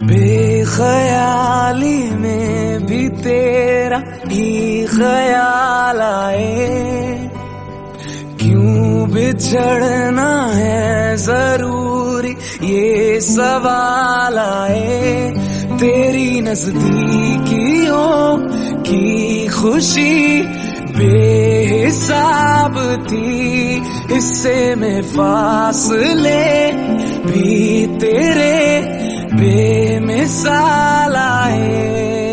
बेख्याली में भी तेरा ही ख्याल आए, क्यों बिछड़ना है जरूरी ये सवाल आए। तेरी नजदीकियों की खुशी बेहिसाब थी, हिस्से में फासले भी तेरे बेमिसाल आए।